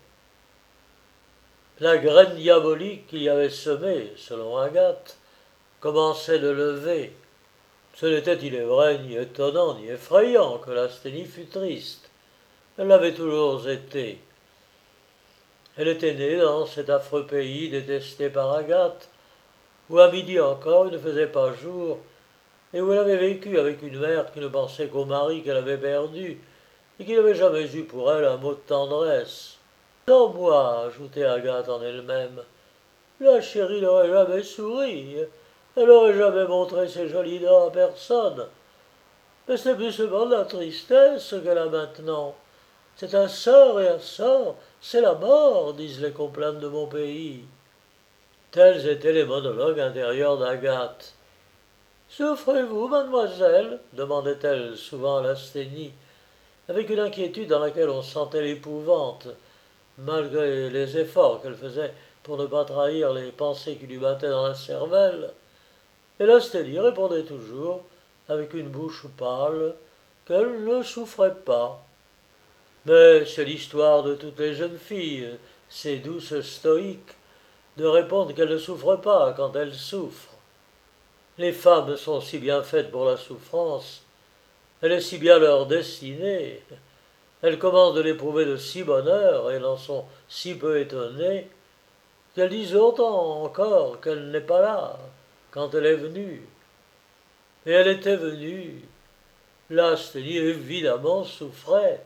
La graine diabolique qu'il y avait semée, selon Agathe, commençait de lever. Ce n'était, il est vrai, ni étonnant ni effrayant que l'Asthénie fût triste. Elle l'avait toujours été. Elle était née dans cet affreux pays détesté par Agathe, où à midi encore il ne faisait pas jour, et où elle avait vécu avec une mère qui ne pensait qu'au mari qu'elle avait perdu, et qui n'avait jamais eu pour elle un mot de tendresse. Sans moi, ajoutait Agathe en elle-même, la chérie n'aurait jamais souri, elle n'aurait jamais montré ses jolies dents à personne. Mais c'est plus seulement de la tristesse qu'elle a maintenant. C'est un sort et un sort, c'est la mort, disent les complaintes de mon pays. Tels étaient les monologues intérieurs d'Agathe. Souffrez-vous, mademoiselle demandait-elle souvent à l'Asthénie, avec une inquiétude dans laquelle on sentait l'épouvante, malgré les efforts qu'elle faisait pour ne pas trahir les pensées qui lui battaient dans la cervelle. Et l'Asthénie répondait toujours, avec une bouche pâle, qu'elle ne souffrait pas. Mais c'est l'histoire de toutes les jeunes filles, ces douces stoïques, de répondre qu'elles ne souffrent pas quand elles souffrent. Les femmes sont si bien faites pour la souffrance, elle est si bien leur destinée, elles commencent de l'éprouver de si bonne heure et en sont si peu étonnées, qu'elles disent autant encore qu'elle n'est pas là quand elle est venue. Et elle était venue. L'Asthénie évidemment souffrait.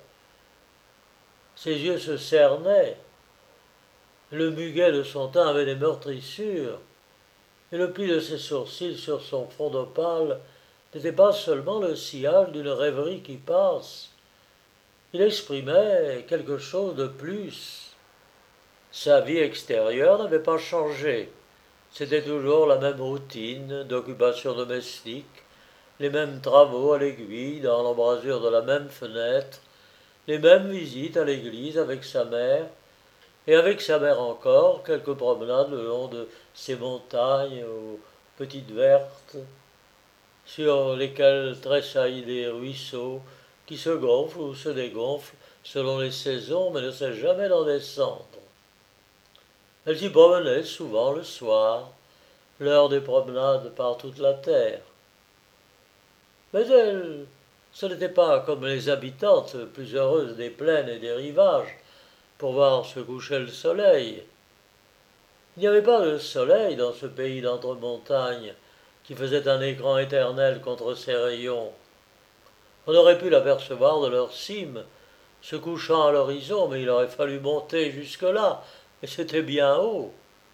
Ses yeux se cernaient, le muguet de son teint avait des meurtrissures, et le pli de ses sourcils sur son front d'opale n'était pas seulement le sillage d'une rêverie qui passe, il exprimait quelque chose de plus. Sa vie extérieure n'avait pas changé, c'était toujours la même routine d'occupation domestique, les mêmes travaux à l'aiguille dans l'embrasure de la même fenêtre, les mêmes visites à l'église avec sa mère, et avec sa mère encore, quelques promenades le long de ces montagnes aux petites vertes, sur lesquelles tressaillent des ruisseaux qui se gonflent ou se dégonflent selon les saisons, mais ne cessent jamais d'en descendre. Elle s'y promenait souvent le soir, l'heure des promenades par toute la terre. Mais elle, ce n'était pas comme les habitantes plus heureuses des plaines et des rivages, pour voir se coucher le soleil. Il n'y avait pas de soleil dans ce pays d'entre montagnes qui faisait un écran éternel contre ses rayons. On aurait pu l'apercevoir de leur cime, se couchant à l'horizon, mais il aurait fallu monter jusque-là, et c'était bien haut.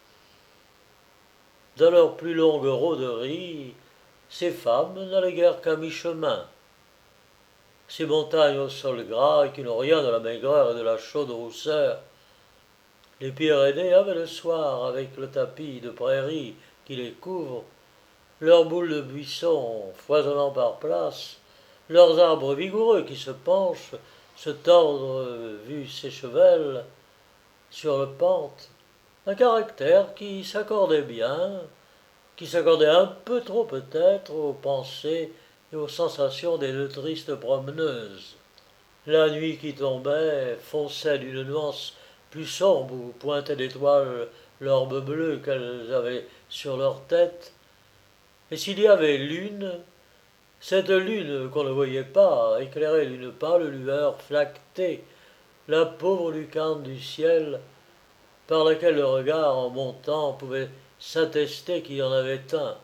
Dans leurs plus longues rôderies, ces femmes n'allaient guère qu'à mi-chemin. Ces montagnes au sol gras et qui n'ont rien de la maigreur et de la chaude rousseur, les Pyrénées avaient le soir, avec le tapis de prairies qui les couvre, leurs boules de buissons foisonnant par places, leurs arbres vigoureux qui se penchent, se tordent, vu s'échevèlent sur le pente, un caractère qui s'accordait bien qui s'accordait un peu trop peut-être aux pensées et aux sensations des deux tristes promeneuses. La nuit qui tombait fonçait d'une nuance plus sombre où pointait d'étoiles l'orbe bleue qu'elles avaient sur leur tête, et s'il y avait lune, cette lune qu'on ne voyait pas éclairait d'une pâle lueur flactée la pauvre lucarne du ciel par laquelle le regard en montant pouvait s'attester qu'il y en avait un.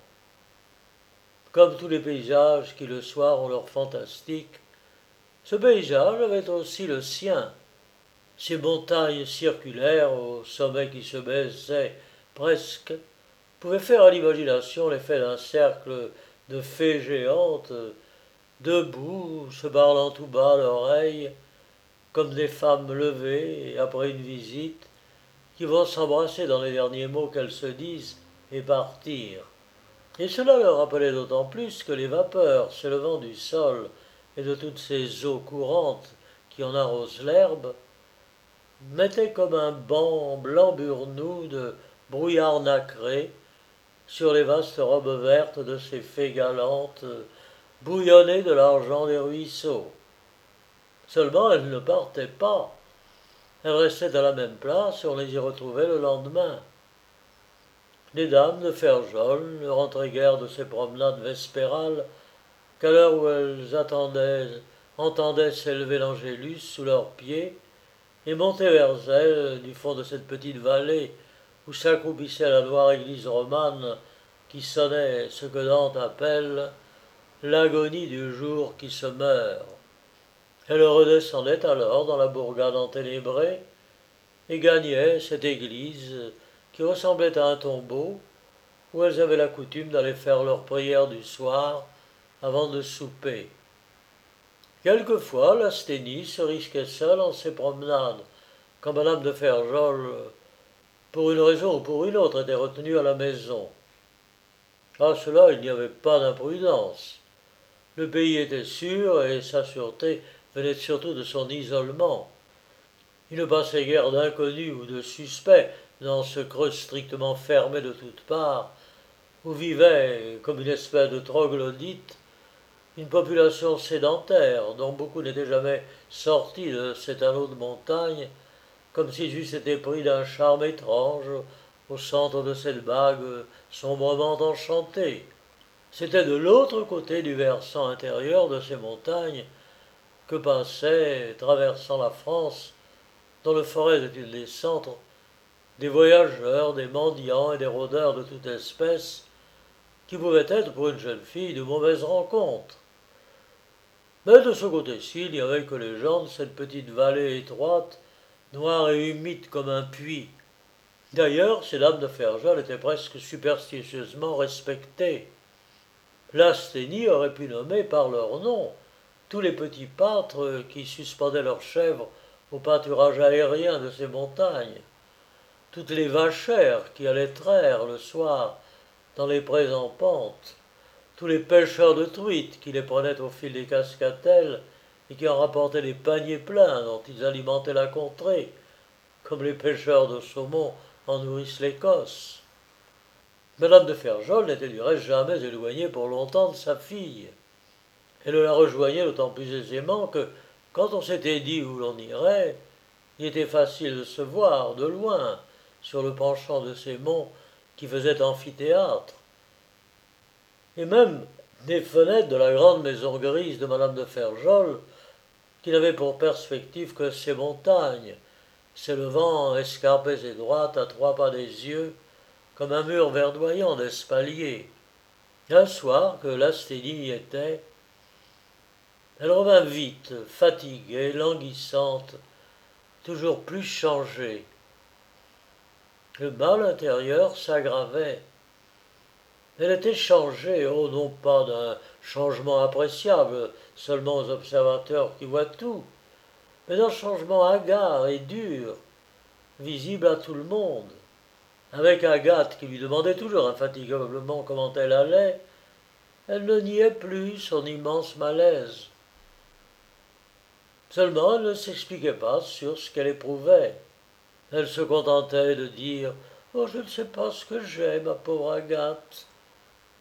Comme tous les paysages qui le soir ont leur fantastique, ce paysage avait aussi le sien. Ces montagnes circulaires au sommet qui se baissaient presque pouvaient faire à l'imagination l'effet d'un cercle de fées géantes, debout, se parlant tout bas à l'oreille, comme des femmes levées après une visite, qui vont s'embrasser dans les derniers mots qu'elles se disent et partir. Et cela leur rappelait d'autant plus que les vapeurs s'élevant du sol et de toutes ces eaux courantes qui en arrosent l'herbe, mettaient comme un banc blanc burnous de brouillard nacré sur les vastes robes vertes de ces fées galantes, bouillonnées de l'argent des ruisseaux. Seulement elles ne partaient pas. Elles restaient à la même place et on les y retrouvait le lendemain. Les dames de Ferjol ne rentraient guère de ces promenades vespérales qu'à l'heure où elles entendaient s'élever l'Angélus sous leurs pieds et montaient vers elles du fond de cette petite vallée où s'accroupissait la noire église romane qui sonnait ce que Dante appelle l'agonie du jour qui se meurt. Elles redescendaient alors dans la bourgade enténébrée et gagnaient cette église qui ressemblait à un tombeau où elles avaient la coutume d'aller faire leur prière du soir avant de souper. Quelquefois, l'Asthénie se risquait seule en ses promenades, quand madame de Ferjol, pour une raison ou pour une autre, était retenue à la maison. À cela, il n'y avait pas d'imprudence. Le pays était sûr et sa sûreté venait surtout de son isolement. Il ne passait guère d'inconnus ou de suspects dans ce creux strictement fermé de toutes parts, où vivait, comme une espèce de troglodyte, une population sédentaire dont beaucoup n'étaient jamais sortis de cet anneau de montagne, comme s'ils eussent été pris d'un charme étrange au centre de cette bague sombrement enchantée. C'était de l'autre côté du versant intérieur de ces montagnes que passaient, traversant la France, dans le forêt est-il des centres, des voyageurs, des mendiants et des rôdeurs de toute espèce, qui pouvaient être pour une jeune fille de mauvaises rencontres. Mais de ce côté-ci, il n'y avait que les gens de cette petite vallée étroite, noire et humide comme un puits. D'ailleurs, ces dames de Ferjol étaient presque superstitieusement respectées. L'Asthénie aurait pu nommer par leur nom tous les petits pâtres qui suspendaient leurs chèvres au pâturage aérien de ces montagnes, toutes les vachères qui allaient traire le soir dans les prés en pente, tous les pêcheurs de truites qui les prenaient au fil des cascatelles et qui en rapportaient des paniers pleins dont ils alimentaient la contrée, comme les pêcheurs de saumon en nourrissent l'Écosse. Madame de Ferjol n'était du reste jamais éloignée pour longtemps de sa fille. Elle la rejoignait d'autant plus aisément que, quand on s'était dit où l'on irait, il était facile de se voir, de loin, sur le penchant de ces monts qui faisaient amphithéâtre. Et même des fenêtres de la grande maison grise de madame de Ferjol, qui n'avait pour perspective que ces montagnes, s'élevant escarpées et droites à 3 pas des yeux, comme un mur verdoyant d'espalier. Un soir que l'Asthénie y était, elle revint vite, fatiguée, languissante, toujours plus changée. Le mal intérieur s'aggravait. Elle était changée, oh non pas d'un changement appréciable seulement aux observateurs qui voient tout, mais d'un changement hagard et dur, visible à tout le monde. Avec Agathe qui lui demandait toujours infatigablement comment elle allait, elle ne niait plus son immense malaise. Seulement elle ne s'expliquait pas sur ce qu'elle éprouvait. Elle se contentait de dire « Oh, je ne sais pas ce que j'ai, ma pauvre Agathe ».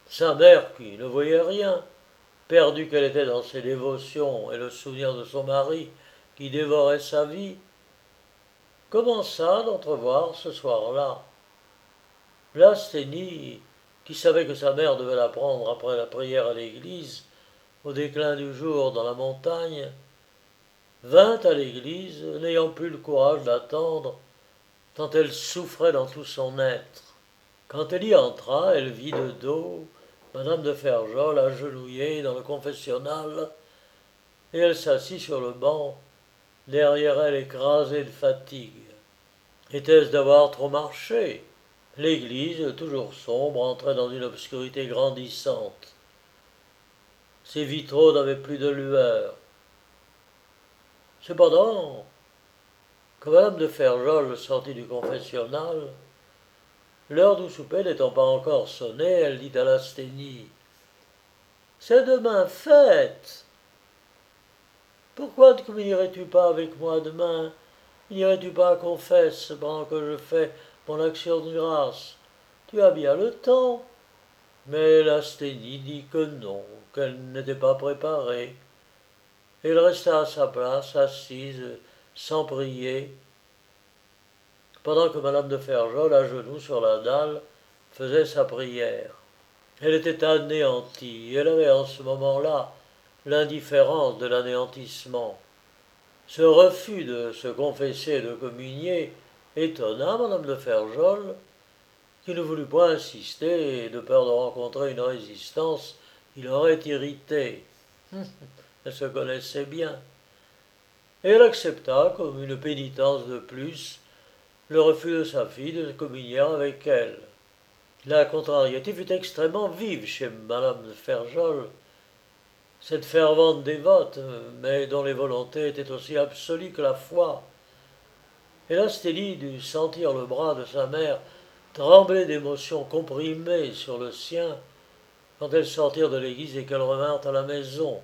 Sa mère, qui ne voyait rien, perdue qu'elle était dans ses dévotions et le souvenir de son mari qui dévorait sa vie, commença d'entrevoir ce soir-là Blasthénie, qui savait que sa mère devait la prendre après la prière à l'église, au déclin du jour dans la montagne, vint à l'église, n'ayant plus le courage d'attendre, tant elle souffrait dans tout son être. Quand elle y entra, elle vit de dos madame de Ferjol agenouillée dans le confessionnal, et elle s'assit sur le banc, derrière elle écrasée de fatigue. Était-ce d'avoir trop marché? L'église, toujours sombre, entrait dans une obscurité grandissante. Ses vitraux n'avaient plus de lueur. Cependant, quand madame de Ferjol sortit du confessionnal, l'heure du souper n'étant pas encore sonnée, elle dit à Lasthénie: C'est demain fête. Pourquoi ne communierais-tu pas avec moi demain? N'irais-tu pas à confesse pendant que je fais mon action de grâce? Tu as bien le temps. Mais Lasthénie dit que non, qu'elle n'était pas préparée. Et elle resta à sa place, assise, sans prier, pendant que madame de Ferjol, à genoux sur la dalle, faisait sa prière. Elle était anéantie, elle avait en ce moment-là l'indifférence de l'anéantissement. Ce refus de se confesser et de communier étonna madame de Ferjol, qui ne voulut point insister, de peur de rencontrer une résistance qui l'aurait irritée. Elle se connaissait bien. Et elle accepta, comme une pénitence de plus, le refus de sa fille de communier avec elle. La contrariété fut extrêmement vive chez madame de Ferjol, cette fervente dévote, mais dont les volontés étaient aussi absolues que la foi. Et Lasthénie dut sentir le bras de sa mère trembler d'émotion comprimée sur le sien quand elles sortirent de l'église et qu'elles revinrent à la maison.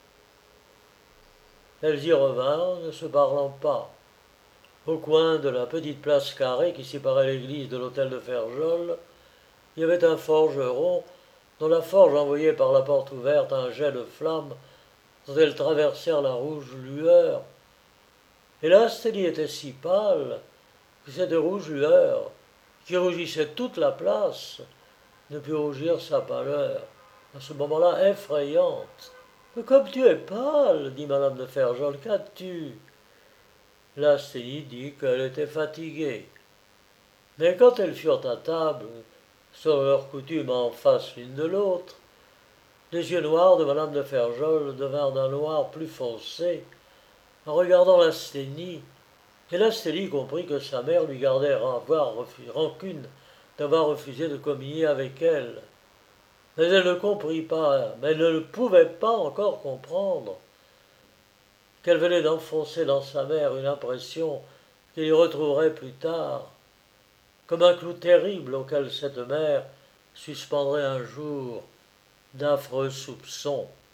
Elles y revinrent, ne se parlant pas. Au coin de la petite place carrée qui séparait l'église de l'hôtel de Ferjol, il y avait un forgeron dont la forge envoyait par la porte ouverte un jet de flamme dont elles traversèrent la rouge lueur. Et l'Asthénie était si pâle que cette rouge lueur, qui rougissait toute la place, ne put rougir sa pâleur, à ce moment-là effrayante. Mais comme tu es pâle, dit madame de Ferjol, qu'as-tu? L'Asthénie dit qu'elle était fatiguée. Mais quand elles furent à table, selon leur coutume en face l'une de l'autre, les yeux noirs de madame de Ferjol devinrent d'un noir plus foncé en regardant l'Asthénie, et l'Asthénie comprit que sa mère lui gardait rancune d'avoir refusé de communier avec elle. Mais elle ne comprit pas, mais elle ne pouvait pas encore comprendre qu'elle venait d'enfoncer dans sa mère une impression qu'il y retrouverait plus tard, comme un clou terrible auquel cette mère suspendrait un jour d'affreux soupçons.